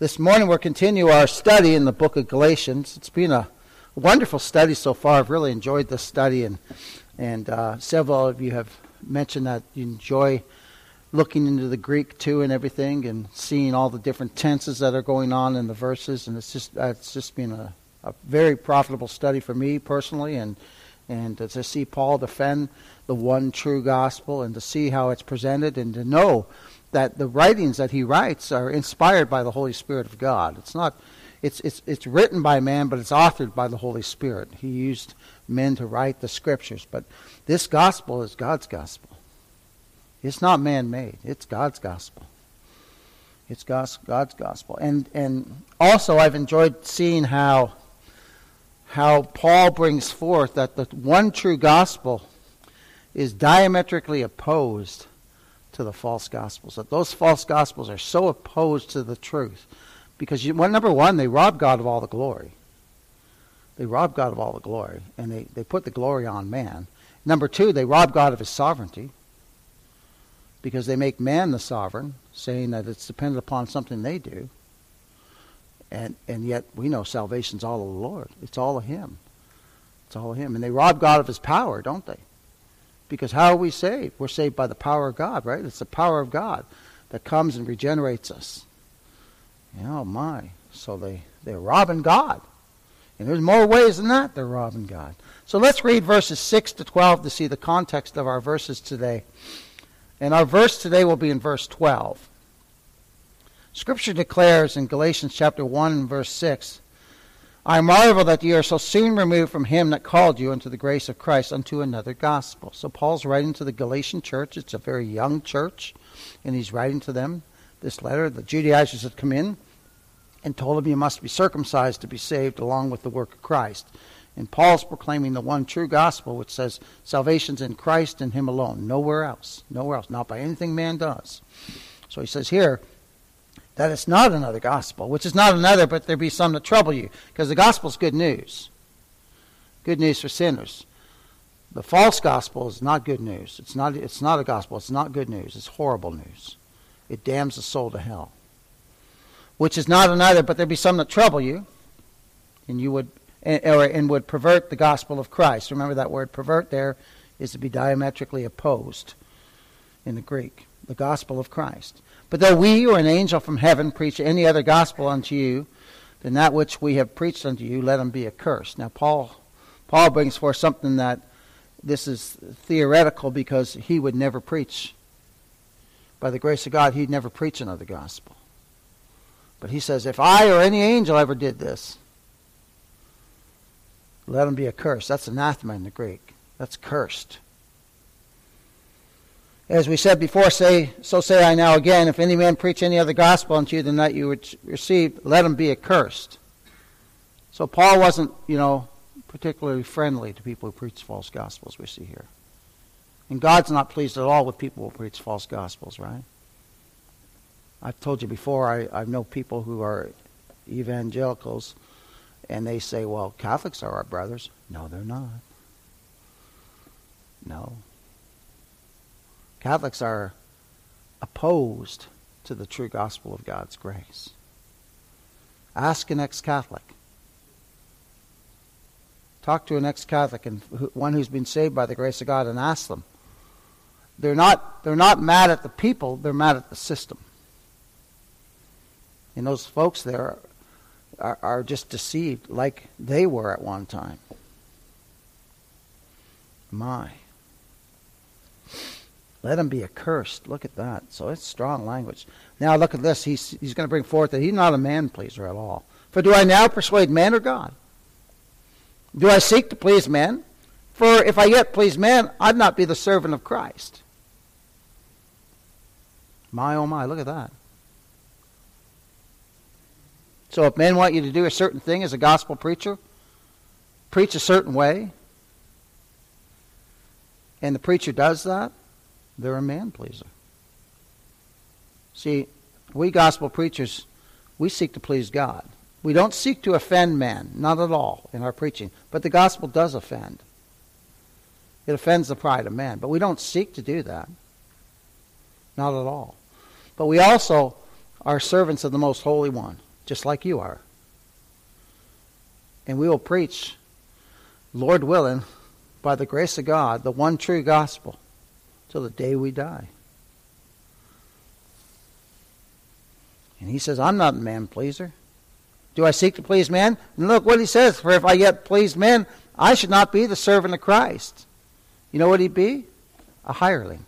This morning we'll continue our study in the book of Galatians. It's been a wonderful study so far. I've really enjoyed this study, and several of you have mentioned that you enjoy looking into the Greek too and everything, and seeing all the different tenses that are going on in the verses. And it's just been a very profitable study for me personally, and to see Paul defend the one true gospel, and to see how it's presented, and to know that the writings that he writes are inspired by the Holy Spirit of God. It's written by man, but it's authored by the Holy Spirit. He used men to write the scriptures, but this gospel is God's gospel. It's not man-made. It's God's gospel. It's God's gospel. And also I've enjoyed seeing how Paul brings forth that the one true gospel is diametrically opposed to the false gospels. That those false gospels are so opposed to the truth. Because, number one, they rob God of all the glory. They rob God of all the glory. And they put the glory on man. Number two, they rob God of his sovereignty. Because they make man the sovereign, saying that it's dependent upon something they do. And yet we know salvation's all of the Lord. It's all of him. It's all of him. And they rob God of his power, don't they? Because how are we saved? We're saved by the power of God, right? It's the power of God that comes and regenerates us. Oh my. So they're robbing God. And there's more ways than that they're robbing God. So let's read verses 6 to 12 to see the context of our verses today. And our verse today will be in verse 12. Scripture declares in Galatians chapter 1 and verse 6, I marvel that ye are so soon removed from him that called you into the grace of Christ unto another gospel. So Paul's writing to the Galatian church. It's a very young church, and he's writing to them this letter. The Judaizers had come in and told them you must be circumcised to be saved along with the work of Christ. And Paul's proclaiming the one true gospel, which says salvation's in Christ and him alone, nowhere else, not by anything man does. So he says here that it's not another gospel, which is not another, but there be some that trouble you, because the gospel's good news for sinners. The false gospel is not good news. It's not a gospel. It's not good news. It's horrible news. It damns the soul to hell. Which is not another, but there be some that trouble you, and would pervert the gospel of Christ. Remember that word pervert there is to be diametrically opposed in the Greek. The gospel of Christ. But though we or an angel from heaven preach any other gospel unto you than that which we have preached unto you, let him be accursed. Now Paul brings forth something that this is theoretical, because he would never preach. By the grace of God, he'd never preach another gospel. But he says, if I or any angel ever did this, let him be accursed. That's anathema in the Greek. That's cursed. As we said before, so say I now again, if any man preach any other gospel unto you than that you received, let him be accursed. So Paul wasn't, particularly friendly to people who preach false gospels, we see here. And God's not pleased at all with people who preach false gospels, right? I've told you before, I know people who are evangelicals, and they say, well, Catholics are our brothers. No, they're not. No. Catholics are opposed to the true gospel of God's grace. Ask an ex-Catholic. Talk to an ex-Catholic, and one who's been saved by the grace of God, and ask them. They're not mad at the people, they're mad at the system. And those folks there are just deceived like they were at one time. My. Let him be accursed. Look at that. So it's strong language. Now look at this. He's going to bring forth that he's not a man-pleaser at all. For do I now persuade man or God? Do I seek to please men? For if I yet please man, I'd not be the servant of Christ. My, oh my, look at that. So if men want you to do a certain thing as a gospel preacher, preach a certain way, and the preacher does that, they're a man-pleaser. See, we gospel preachers, we seek to please God. We don't seek to offend man, not at all, in our preaching. But the gospel does offend. It offends the pride of man. But we don't seek to do that. Not at all. But we also are servants of the Most Holy One. just like you are. And we will preach, Lord willing, by the grace of God, the one true gospel till the day we die. And he says, I'm not a man pleaser. Do I seek to please men? And look what he says, for if I yet pleased men, I should not be the servant of Christ. You know what he'd be? A hireling.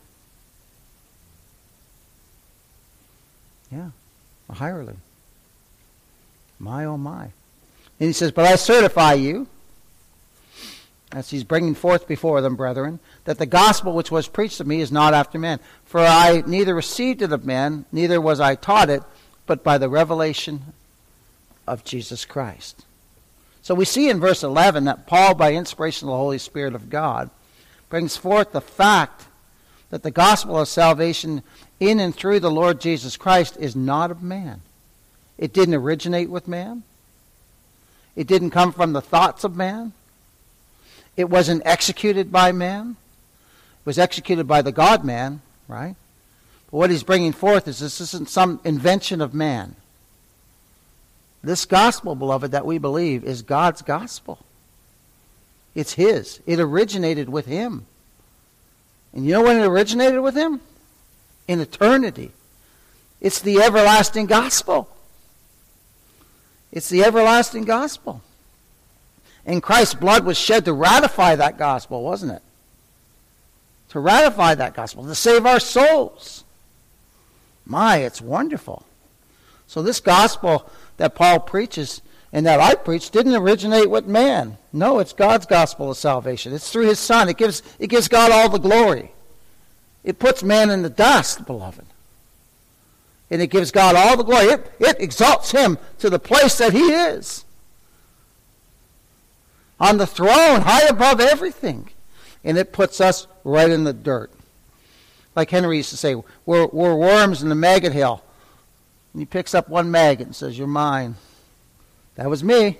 Yeah, a hireling. My, oh my. And he says, but I certify you, as he's bringing forth before them, brethren, that the gospel which was preached to me is not after men. For I neither received it of men, neither was I taught it, but by the revelation of Jesus Christ. So we see in verse 11 that Paul, by inspiration of the Holy Spirit of God, brings forth the fact that the gospel of salvation in and through the Lord Jesus Christ is not of man. It didn't originate with man. It didn't come from the thoughts of man. It wasn't executed by man. It was executed by the God-man, right? But what he's bringing forth is this isn't some invention of man. This gospel, beloved, that we believe is God's gospel. It's his. It originated with him. And you know when it originated with him? In eternity. It's the everlasting gospel. It's the everlasting gospel. And Christ's blood was shed to ratify that gospel, wasn't it? To ratify that gospel, to save our souls. My, it's wonderful. So this gospel that Paul preaches and that I preach didn't originate with man. No, it's God's gospel of salvation. It's through his Son. It gives God all the glory. It puts man in the dust, beloved. And it gives God all the glory. It exalts him to the place that he is. On the throne, high above everything. And it puts us right in the dirt. Like Henry used to say, we're worms in the maggot hill. And he picks up one maggot and says, you're mine. That was me.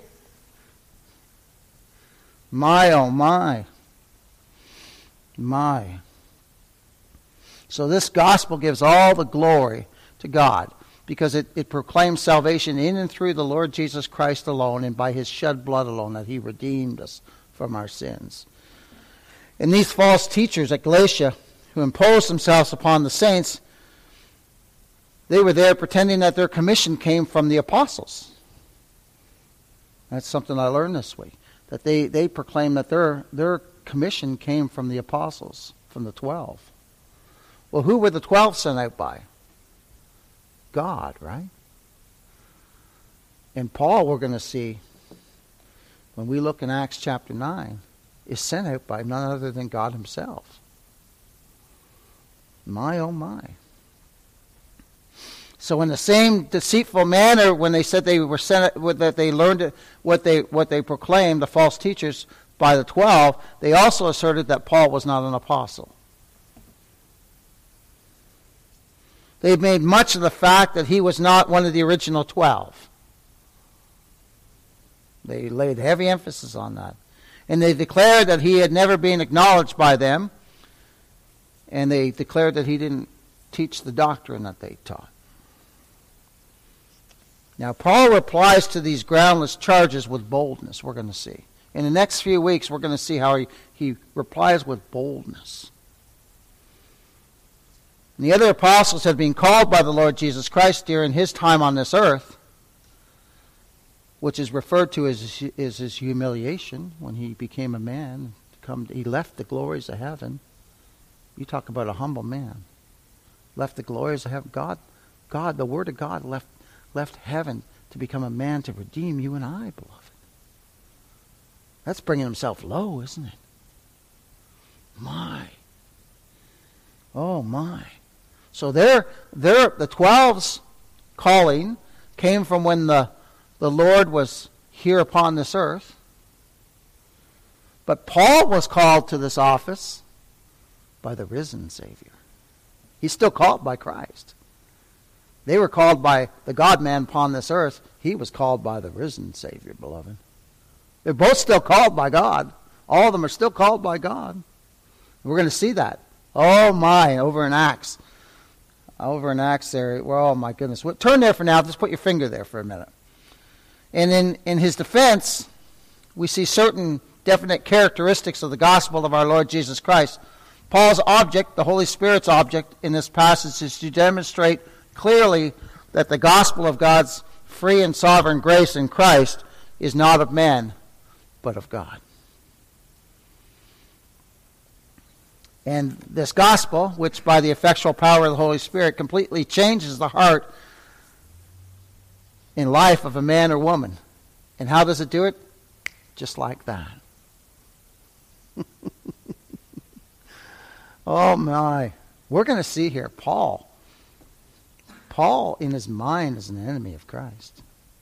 My, oh my. My. So this gospel gives all the glory to God because it proclaims salvation in and through the Lord Jesus Christ alone and by his shed blood alone that he redeemed us from our sins. And these false teachers at Galatia who imposed themselves upon the saints, they were there pretending that their commission came from the apostles. That's something I learned this week. That they proclaimed that their commission came from the apostles, from the 12. Well, who were the 12 sent out by? God, right? And Paul, we're going to see, when we look in Acts chapter 9, is sent out by none other than God himself. My, oh my. So in the same deceitful manner, when they said they were sent, that they learned what they proclaimed, the false teachers, by the 12, they also asserted that Paul was not an apostle. They made much of the fact that he was not one of the original 12. They laid heavy emphasis on that. And they declared that he had never been acknowledged by them. And they declared that he didn't teach the doctrine that they taught. Now, Paul replies to these groundless charges with boldness, we're going to see. In the next few weeks, we're going to see how he replies with boldness. And the other apostles had been called by the Lord Jesus Christ during his time on this earth, which is referred to as his humiliation when he became a man. He left the glories of heaven. You talk about a humble man. Left the glories of heaven. God, the Word of God left heaven to become a man to redeem you and I, beloved. That's bringing himself low, isn't it? My. Oh, my. So the 12's calling came from when the Lord was here upon this earth. But Paul was called to this office by the risen Savior. He's still called by Christ. They were called by the God-man upon this earth. He was called by the risen Savior, beloved. They're both still called by God. All of them are still called by God. We're going to see that. Oh my, over in Acts. Over in Acts there. Well, oh my goodness. Turn there for now. Just put your finger there for a minute. And in his defense, we see certain definite characteristics of the gospel of our Lord Jesus Christ. Paul's object, the Holy Spirit's object in this passage, is to demonstrate clearly that the gospel of God's free and sovereign grace in Christ is not of man, but of God. And this gospel, which by the effectual power of the Holy Spirit completely changes the heart and life of a man or woman. And how does it do it? Just like that. Oh my. We're going to see here Paul in his mind is an enemy of Christ.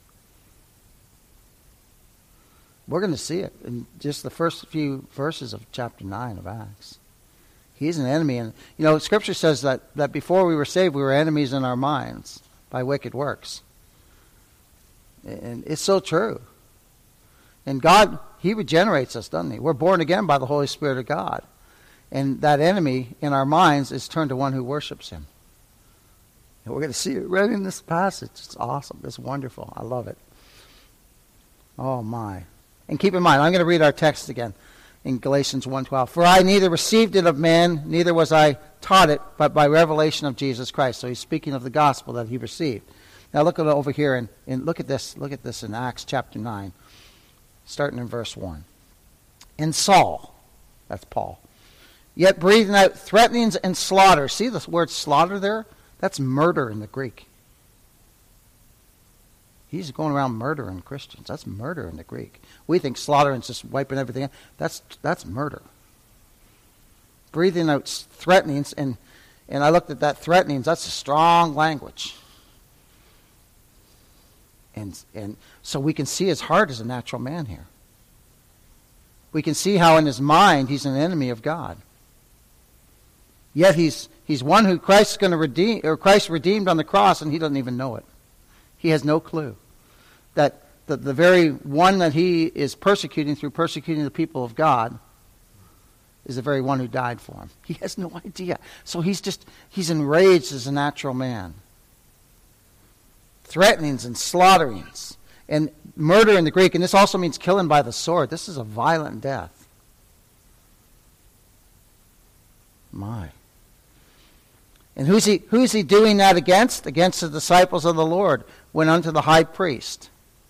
We're going to see it in just the first few verses of chapter 9 of Acts. He's an enemy. And Scripture says that before we were saved, we were enemies in our minds by wicked works. And it's so true. And God, He regenerates us, doesn't He? We're born again by the Holy Spirit of God. And that enemy in our minds is turned to one who worships Him. And we're going to see it right in this passage. It's awesome. It's wonderful. I love it. Oh, my. And keep in mind, I'm going to read our text again in Galatians 1:12. For I neither received it of man, neither was I taught it, but by revelation of Jesus Christ. So he's speaking of the gospel that he received. Now look at over here and look at this. Look at this in Acts chapter 9, starting in verse 1. And Saul, that's Paul, yet breathing out threatenings and slaughter. See the word slaughter there? That's murder in the Greek. He's going around murdering Christians. That's murder in the Greek. We think slaughter is just wiping everything out. That's murder. Breathing out threatenings, and I looked at that threatenings. That's a strong language. And so we can see his heart as a natural man here. We can see how in his mind he's an enemy of God. Yet he's one who Christ's going to redeem, or Christ redeemed on the cross, and he doesn't even know it. He has no clue that the very one that he is persecuting through persecuting the people of God is the very one who died for him. He has no idea. So he's enraged as a natural man. Threatenings and slaughterings and murder in the Greek, and this also means killing by the sword. This is a violent death. My. And who's he doing that against? Against the disciples of the Lord, went unto the high priest,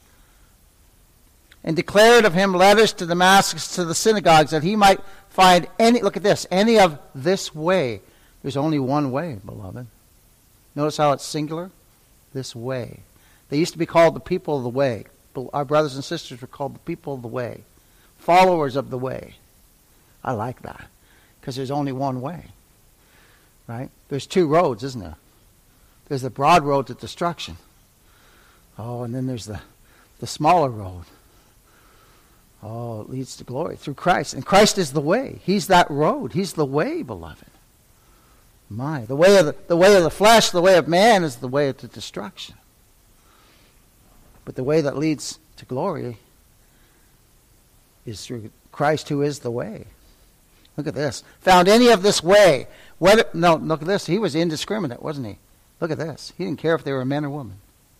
and declared of him letters to Damascus, to the synagogues, that he might find any, look at this, any of this way. There's only one way, beloved. Notice how it's singular? This way. They used to be called the people of the way. Our brothers and sisters were called the people of the way. Followers of the way. I like that, because there's only one way. Right? There's two roads, isn't there? There's the broad road to destruction. Oh, and then there's the smaller road. Oh, it leads to glory through Christ. And Christ is the way. He's that road. He's the way, beloved. My, the way of the flesh, the way of man is the way to destruction. But the way that leads to glory is through Christ, who is the way. Look at this. Found any of this way. No, look at this. He was indiscriminate, wasn't he? Look at this. He didn't care if they were men or women.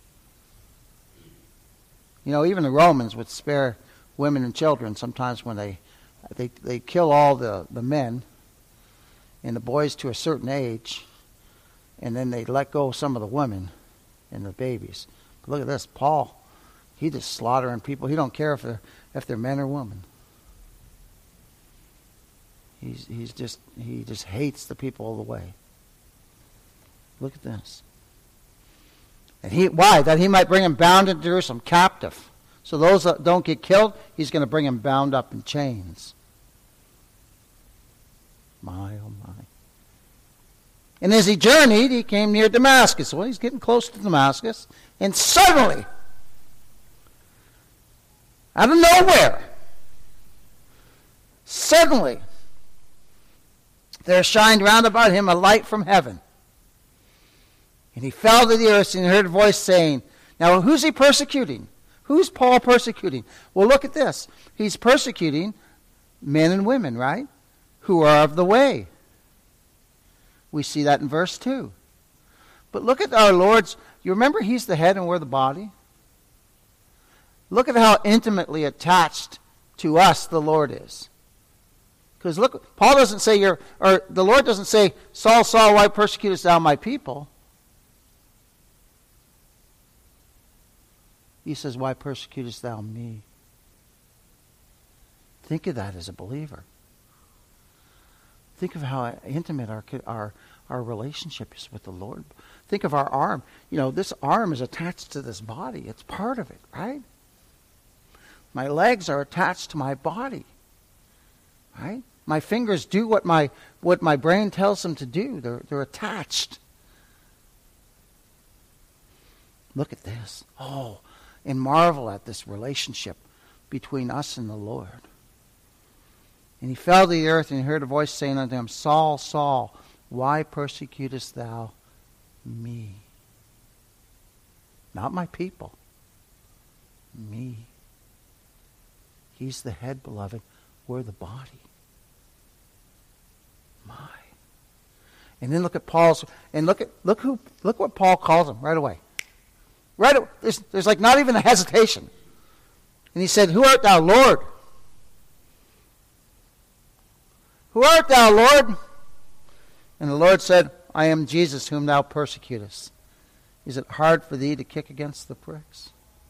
Even the Romans would spare women and children sometimes when they kill all the men and the boys to a certain age, and then they let go some of the women and the babies. But look at this. Paul, he just slaughtering people. He don't care if they're men or women. He just hates the people of the way. Look at this. And why? That he might bring them bound into Jerusalem, captive. So those that don't get killed, he's going to bring them bound up in chains. My, oh my. And as he journeyed, he came near Damascus. Well, he's getting close to Damascus. And suddenly, out of nowhere, suddenly, there shined round about him a light from heaven. And he fell to the earth, and he heard a voice saying, now who's he persecuting? Who's Paul persecuting? Well, look at this. He's persecuting men and women, right? Who are of the way. We see that in verse 2. But look at our Lord's, you remember he's the head and we're the body? Look at how intimately attached to us the Lord is. Because look, Paul doesn't say, the Lord doesn't say, Saul, Saul, why persecutest thou my people? He says, why persecutest thou me? Think of that as a believer. Think of how intimate our relationship is with the Lord. Think of our arm. This arm is attached to this body. It's part of it, right? My legs are attached to my body, right? My fingers do what my brain tells them to do. They're attached. Look at this. Oh, and marvel at this relationship between us and the Lord. And he fell to the earth, and he heard a voice saying unto him, Saul, Saul, why persecutest thou me? Not my people. Me. He's the head, beloved. We're the body. My. And then look at Paul's, and look what Paul calls him right away. There's like not even a hesitation. And he said, who art thou, Lord? Who art thou, Lord? And the Lord said, I am Jesus whom thou persecutest. Is it hard for thee to kick against the pricks?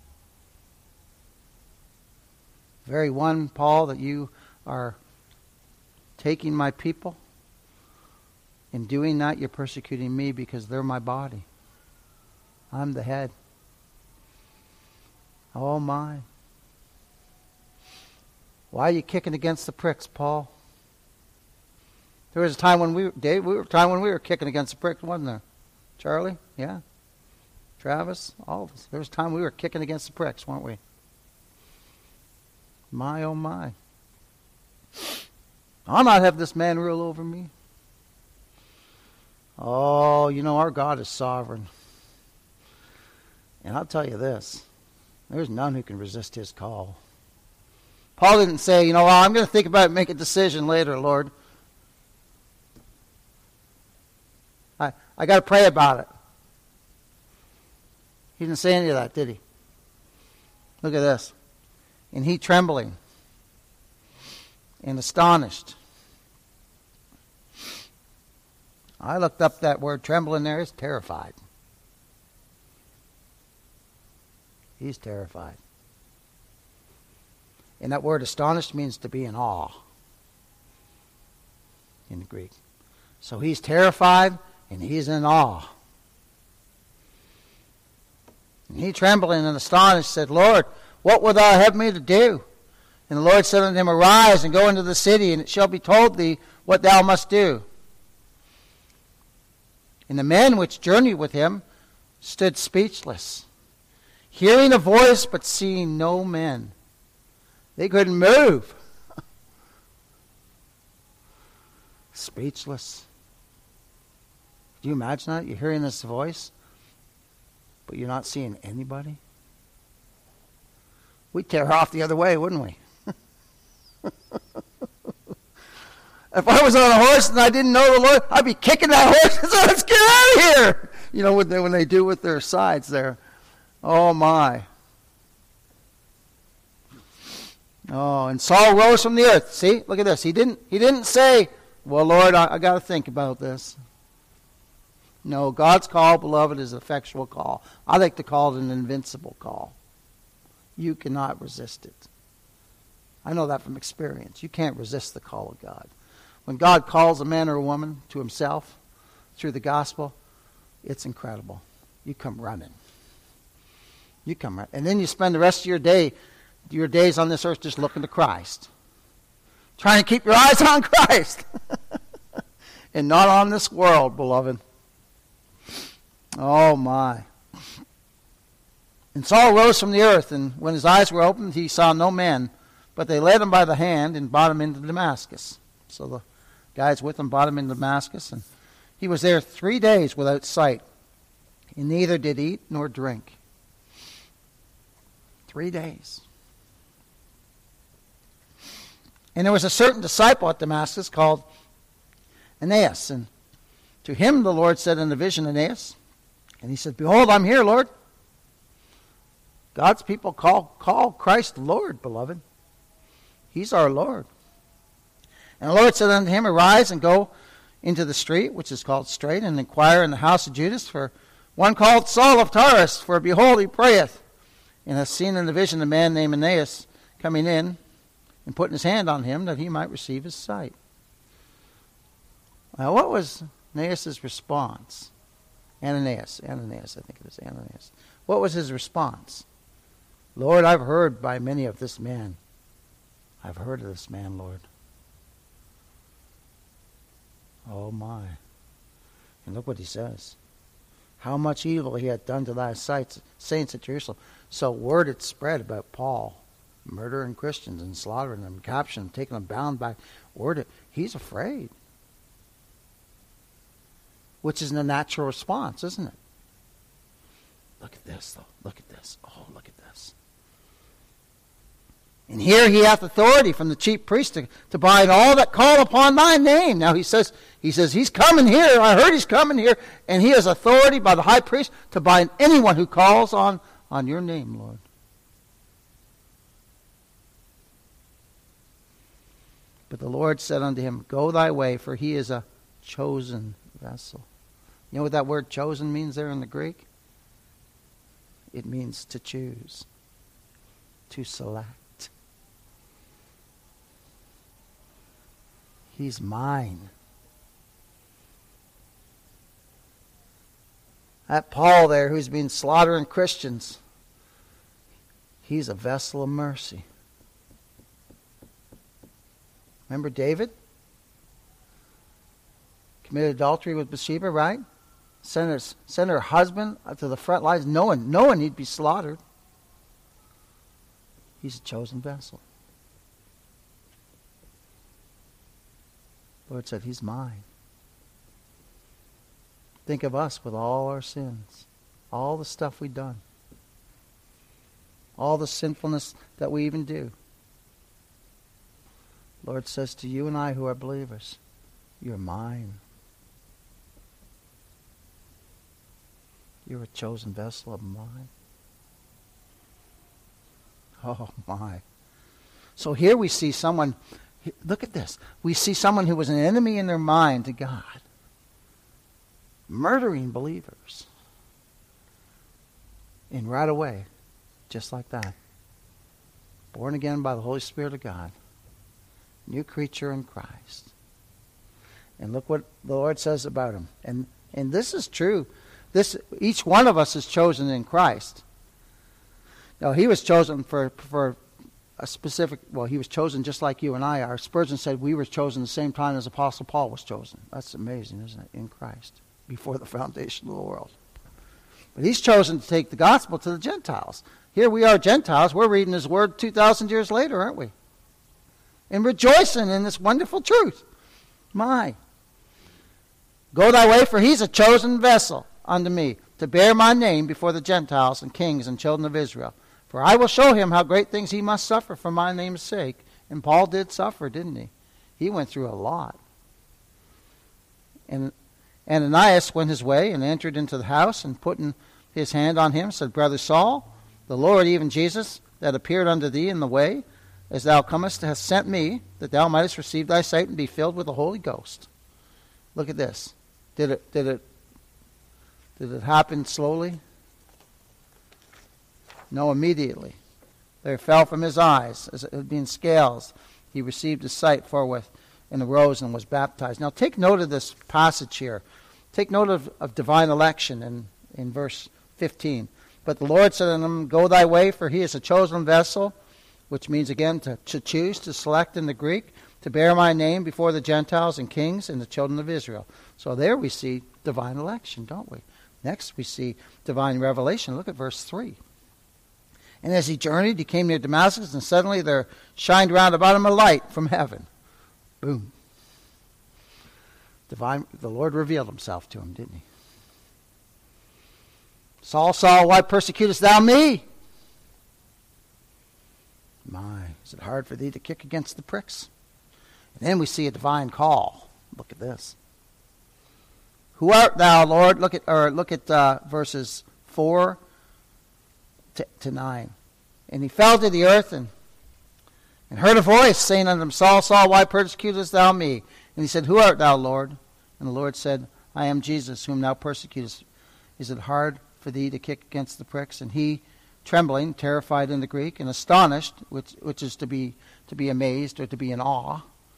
Very one, Paul, that you are taking my people. In doing that, you're persecuting me because they're my body. I'm the head. Oh my. Why are you kicking against the pricks, Paul? There was a time when we were kicking against the pricks, wasn't there? Charlie? Yeah? Travis? All of us. There was a time we were kicking against the pricks, weren't we? My, oh my. I'll not have this man rule over me. Oh, our God is sovereign. And I'll tell you this. There's none who can resist his call. Paul didn't say, I'm going to think about it and make a decision later, Lord. I got to pray about it. He didn't say any of that, did he? Look at this. And he trembling and astonished. I looked up that word trembling there. It's terrified. He's terrified. And that word astonished means to be in awe in the Greek. So he's terrified and he's in awe. And he trembling and astonished said, Lord, what wilt thou have me to do? And the Lord said unto him, Arise and go into the city, and it shall be told thee what thou must do. And the men which journeyed with him stood speechless, hearing a voice but seeing no men. They couldn't move. Speechless. Do you imagine that? You're hearing this voice, but you're not seeing anybody? We'd tear off the other way, wouldn't we? If I was on a horse and I didn't know the Lord, I'd be kicking that horse and saying, let's get out of here. When they do with their sides there. Oh, my. Oh, and Saul rose from the earth. See, look at this. He didn't say, well, Lord, I got to think about this. No, God's call, beloved, is an effectual call. I like to call it an invincible call. You cannot resist it. I know that from experience. You can't resist the call of God. When God calls a man or a woman to himself through the gospel, it's incredible. You come running. You come running. And then you spend the rest of your days on this earth just looking to Christ. Trying to keep your eyes on Christ. And not on this world, beloved. Oh, my. And Saul rose from the earth, and when his eyes were opened, he saw no men, but they led him by the hand and brought him into Damascus. So the guys with him brought him into Damascus, and he was there 3 days without sight, and neither did eat nor drink. 3 days. And there was a certain disciple at Damascus called Ananias, and to him the Lord said in a vision, Ananias, and he said, Behold, I'm here, Lord. God's people call Christ Lord, beloved. He's our Lord. And the Lord said unto him, Arise and go into the street, which is called Straight, and inquire in the house of Judas for one called Saul of Tarsus. For behold, he prayeth, and hath seen in the vision a man named Ananias coming in and putting his hand on him that he might receive his sight. Now, what was Ananias' response? Ananias, I think it is Ananias. What was his response? Lord, I've heard by many of this man. I've heard of this man, Lord. Oh my. And look what he says. How much evil he had done to thy saints at Jerusalem. So word had spread about Paul murdering Christians and slaughtering them, capturing them, taking them bound by word. He's afraid. Which is a natural response, isn't it? Look at this, though. Look at this. Oh, look at this. And here he hath authority from the chief priest to bind all that call upon thy name. Now he says he's coming here. I heard he's coming here. And he has authority by the high priest to bind anyone who calls on your name, Lord. But the Lord said unto him, Go thy way, for he is a chosen vessel. You know what that word chosen means there in the Greek? It means to choose, to select. He's mine. That Paul there who's been slaughtering Christians, he's a vessel of mercy. Remember David? Committed adultery with Bathsheba, right? Sent her husband to the front lines knowing he'd be slaughtered. He's a chosen vessel. The Lord said, He's mine. Think of us with all our sins, all the stuff we've done, all the sinfulness that we even do. The Lord says to you and I who are believers, You're mine. You're a chosen vessel of mine. Oh, my. So here we see someone, look at this. We see someone who was an enemy in their mind to God, murdering believers. And right away, just like that, born again by the Holy Spirit of God, new creature in Christ. And look what the Lord says about him. And this is true. Each one of us is chosen in Christ. Now, he was chosen for a specific, he was chosen just like you and I are. Spurgeon said we were chosen the same time as Apostle Paul was chosen. That's amazing, isn't it? In Christ, before the foundation of the world. But he's chosen to take the gospel to the Gentiles. Here we are Gentiles. We're reading his word 2,000 years later, aren't we? And rejoicing in this wonderful truth. My. Go thy way, for he's a chosen vessel unto me, to bear my name before the Gentiles and kings and children of Israel. For I will show him how great things he must suffer for my name's sake. And Paul did suffer, didn't he? He went through a lot. And Ananias went his way and entered into the house, and putting his hand on him, said, Brother Saul, the Lord, even Jesus, that appeared unto thee in the way, as thou comest, hath sent me, that thou mightest receive thy sight and be filled with the Holy Ghost. Look at this. Did it happen slowly? No, immediately. There fell from his eyes, as it had been scales. He received his sight forthwith, and arose and was baptized. Now take note of this passage here. Take note of divine election in verse 15. But the Lord said unto him, Go thy way, for he is a chosen vessel, which means again to choose, to select in the Greek, to bear my name before the Gentiles and kings and the children of Israel. So there we see divine election, don't we? Next we see divine revelation. Look at verse 3. And as he journeyed, he came near Damascus, and suddenly there shined round about him a light from heaven. Boom. The Lord revealed himself to him, didn't he? Saul, Saul, why persecutest thou me? My, is it hard for thee to kick against the pricks? And then we see a divine call. Look at this. Who art thou, Lord? Look at verses 4 to 9. And he fell to the earth and heard a voice saying unto him, Saul, Saul, why persecutest thou me? And he said, Who art thou, Lord? And the Lord said, I am Jesus, whom thou persecutest. Is it hard for thee to kick against the pricks? And he, trembling, terrified in the Greek, and astonished, which is to be amazed or to be in awe,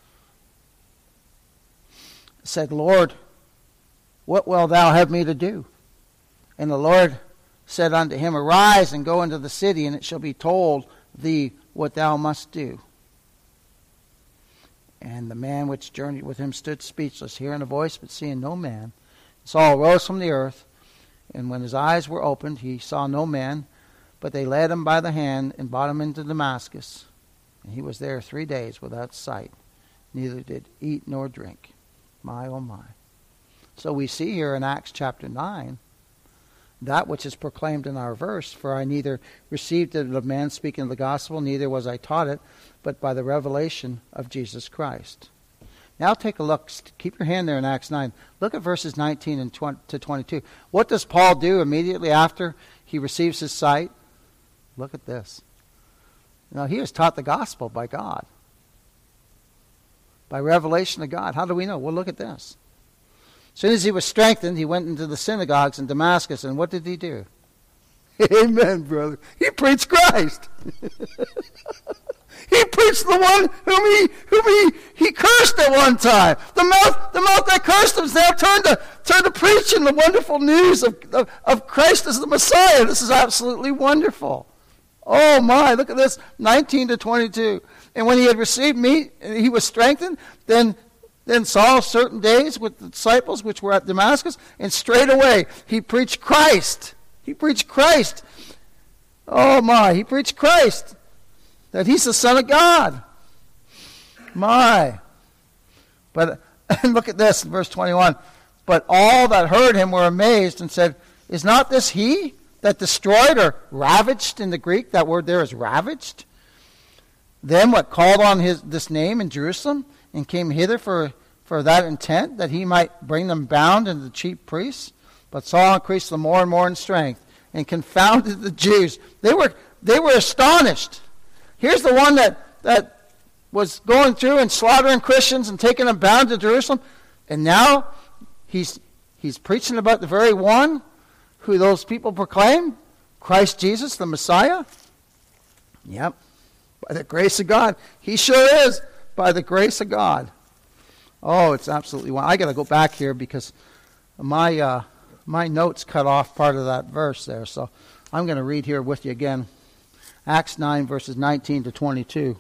said, Lord, what wilt thou have me to do? And the Lord said unto him, Arise and go into the city, and it shall be told thee what thou must do. And the man which journeyed with him stood speechless, hearing a voice, but seeing no man. Saul rose from the earth, and when his eyes were opened, he saw no man, but they led him by the hand and brought him into Damascus. And he was there 3 days without sight, neither did eat nor drink. My, oh my. So we see here in Acts chapter 9, that which is proclaimed in our verse, For I neither received it of man speaking of the gospel, neither was I taught it, but by the revelation of Jesus Christ. Now take a look. Keep your hand there in Acts 9. Look at verses 19 and to 22. What does Paul do immediately after he receives his sight? Look at this. Now, he was taught the gospel by God. By revelation of God. How do we know? Well, look at this. As soon as he was strengthened, he went into the synagogues in Damascus, and what did he do? Amen, brother. He preached Christ. He preached the one whom he cursed at one time. The mouth that cursed him is now turned to preaching the wonderful news of Christ as the Messiah. This is absolutely wonderful. Oh my, look at this, 19 to 22. And when he had received meat, he was strengthened, then Saul certain days with the disciples which were at Damascus, and straightway he preached Christ. He preached Christ. Oh my, he preached Christ. That he's the Son of God. My. But and look at this in verse 21. But all that heard him were amazed and said, Is not this he that destroyed or ravaged in the Greek? That word there is ravaged. Them what called on this name in Jerusalem and came hither for that intent, that he might bring them bound into the chief priests. But Saul increased them more and more in strength and confounded the Jews. They were astonished. Here's the one that was going through and slaughtering Christians and taking them bound to Jerusalem. And now he's preaching about the very one who those people proclaim, Christ Jesus, the Messiah. Yep. By the grace of God. He sure is. By the grace of God. Oh, it's absolutely wonderful. I got to go back here because my notes cut off part of that verse there. So I'm going to read here with you again. Acts 9, verses 19 to 22.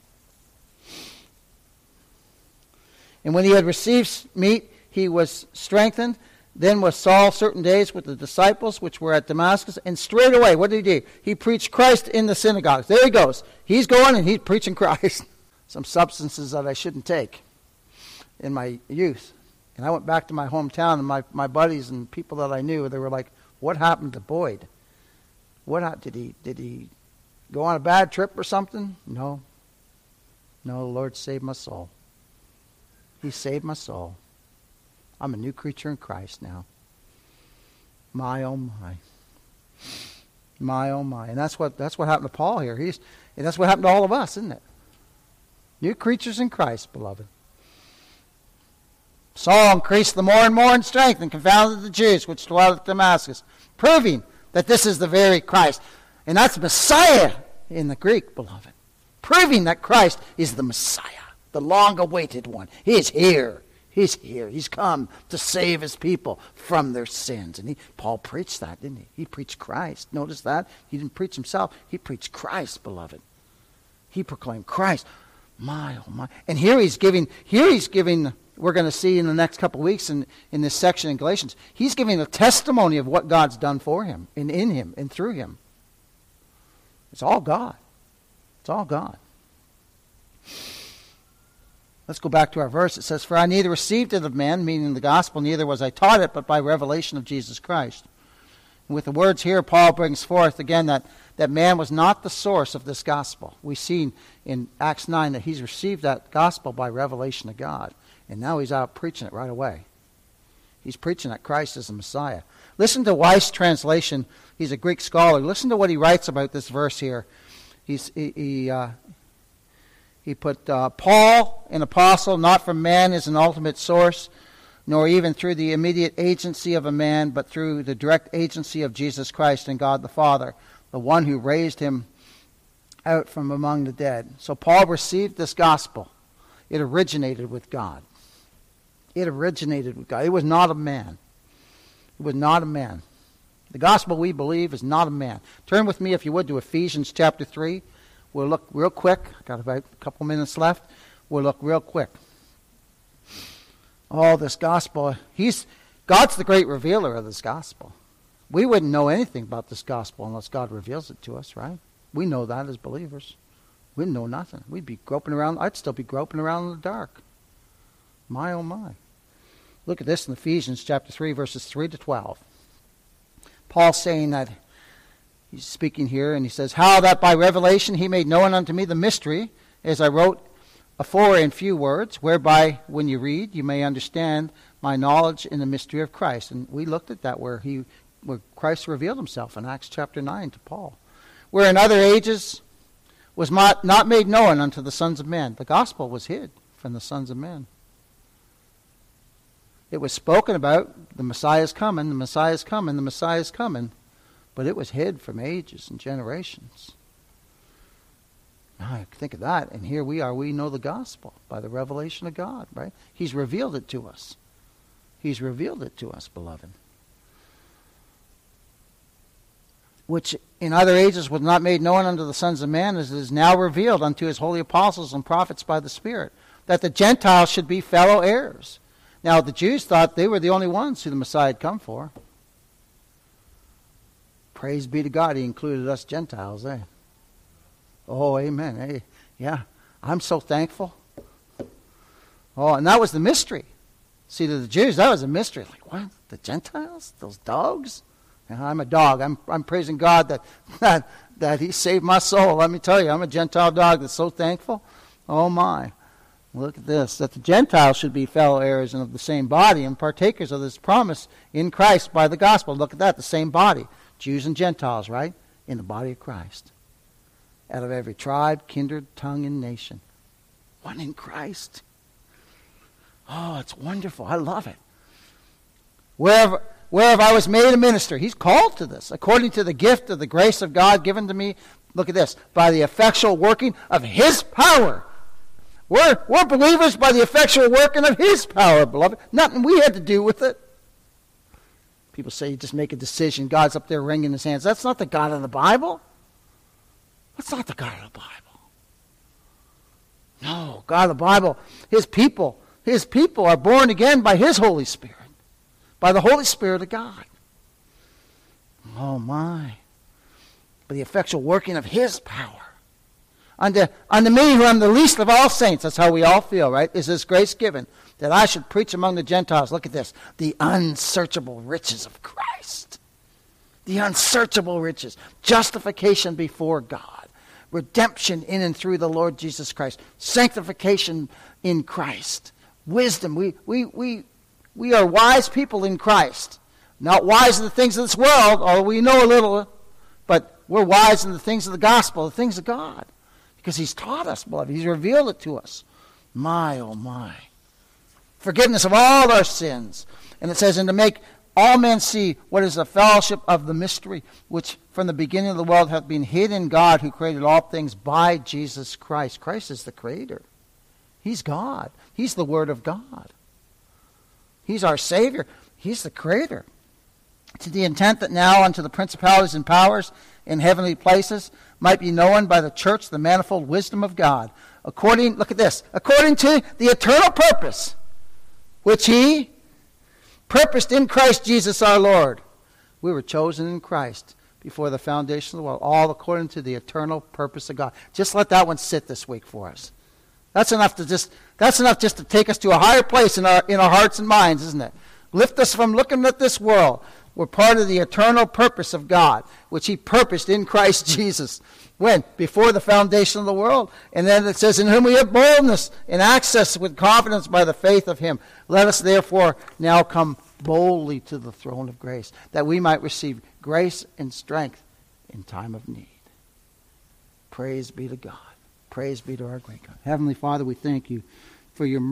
And when he had received meat, he was strengthened. Then was Saul certain days with the disciples which were at Damascus. And straightway, what did he do? He preached Christ in the synagogues. There he goes. He's going and he's preaching Christ. Some substances that I shouldn't take in my youth. And I went back to my hometown, and my buddies and people that I knew, they were like, what happened to Boyd? Did he go on a bad trip or something? No. No, the Lord saved my soul. He saved my soul. I'm a new creature in Christ now. My, oh my. My, oh my. And that's what happened to Paul here. And that's what happened to all of us, isn't it? New creatures in Christ, beloved. Saul increased the more and more in strength and confounded the Jews which dwelt at Damascus, proving that this is the very Christ. And that's Messiah in the Greek, beloved. Proving that Christ is the Messiah, the long-awaited one. He is here. He's here. He's come to save his people from their sins. And Paul preached that, didn't he? He preached Christ. Notice that? He didn't preach himself. He preached Christ, beloved. He proclaimed Christ. My, oh my. And here he's giving, we're going to see in the next couple of weeks in this section in Galatians, he's giving a testimony of what God's done for him and in him and through him. It's all God. It's all God. Let's go back to our verse. It says, For I neither received it of men, meaning the gospel, neither was I taught it, but by revelation of Jesus Christ. And with the words here, Paul brings forth again that man was not the source of this gospel. We've seen in Acts 9 that he's received that gospel by revelation of God. And now he's out preaching it right away. He's preaching that Christ is the Messiah. Listen to Weiss' translation He's a Greek scholar. Listen to what he writes about this verse here. He put, Paul, an apostle, not from man is an ultimate source, nor even through the immediate agency of a man, but through the direct agency of Jesus Christ and God the Father, the one who raised him out from among the dead. So Paul received this gospel. It originated with God. It originated with God. It was not a man. It was not a man. The gospel we believe is not a man. Turn with me, if you would, to Ephesians chapter 3. We'll look real quick. I've got about a couple minutes left. We'll look real quick. Oh, this gospel. God's the great revealer of this gospel. We wouldn't know anything about this gospel unless God reveals it to us, right? We know that as believers. We'd know nothing. We'd be groping around. I'd still be groping around in the dark. My, oh my. Look at this in Ephesians chapter 3, verses 3 to 12. Paul's saying that, he's speaking here, and he says, how that by revelation he made known unto me the mystery, as I wrote afore in few words, whereby when you read, you may understand my knowledge in the mystery of Christ. And we looked at that where Christ revealed himself in Acts chapter 9 to Paul. Where in other ages was not made known unto the sons of men. The gospel was hid from the sons of men. It was spoken about, the Messiah is coming, the Messiah is coming, the Messiah is coming, but it was hid from ages and generations. Now I think of that, and here we are, we know the gospel by the revelation of God, right? He's revealed it to us. He's revealed it to us, beloved. Which in other ages was not made known unto the sons of men, as it is now revealed unto his holy apostles and prophets by the Spirit, that the Gentiles should be fellow heirs. Now the Jews thought they were the only ones who the Messiah had come for. Praise be to God, he included us Gentiles, eh? Oh, amen. Hey, yeah, I'm so thankful. Oh, and that was the mystery. See, to the Jews, that was a mystery. Like, what? The Gentiles? Those dogs? I'm a dog. I'm praising God that he saved my soul. Let me tell you, I'm a Gentile dog that's so thankful. Oh my. Look at this. That the Gentiles should be fellow heirs and of the same body and partakers of this promise in Christ by the gospel. Look at that, the same body. Jews and Gentiles, right? In the body of Christ. Out of every tribe, kindred, tongue, and nation. One in Christ. Oh, it's wonderful. I love it. Wherever I was made a minister. He's called to this. According to the gift of the grace of God given to me, look at this, by the effectual working of his power. We're believers by the effectual working of his power, beloved. Nothing we had to do with it. People say you just make a decision. God's up there wringing his hands. That's not the God of the Bible. That's not the God of the Bible. No, God of the Bible, his people are born again by his Holy Spirit. By the Holy Spirit of God. Oh my. By the effectual working of his power. Unto me, who am the least of all saints, that's how we all feel, right? Is this grace given, that I should preach among the Gentiles, look at this, the unsearchable riches of Christ. The unsearchable riches. Justification before God. Redemption in and through the Lord Jesus Christ. Sanctification in Christ. Wisdom. We are wise people in Christ. Not wise in the things of this world, although we know a little, but we're wise in the things of the gospel, the things of God. Because he's taught us, beloved. He's revealed it to us. My, oh my. Forgiveness of all our sins. And it says, and to make all men see what is the fellowship of the mystery, which from the beginning of the world hath been hid in God, who created all things by Jesus Christ. Christ is the creator. He's God. He's the Word of God. He's our Savior. He's the Creator. To the intent that now unto the principalities and powers in heavenly places might be known by the church the manifold wisdom of God. According to the eternal purpose which he purposed in Christ Jesus our Lord. We were chosen in Christ before the foundation of the world, all according to the eternal purpose of God. Just let that one sit this week for us. That's enough just to take us to a higher place in our hearts and minds, isn't it? Lift us from looking at this world. We're part of the eternal purpose of God, which he purposed in Christ Jesus. When? Before the foundation of the world. And then it says, in whom we have boldness and access with confidence by the faith of him. Let us therefore now come boldly to the throne of grace, that we might receive grace and strength in time of need. Praise be to God. Praise be to our great God. Heavenly Father, we thank you for your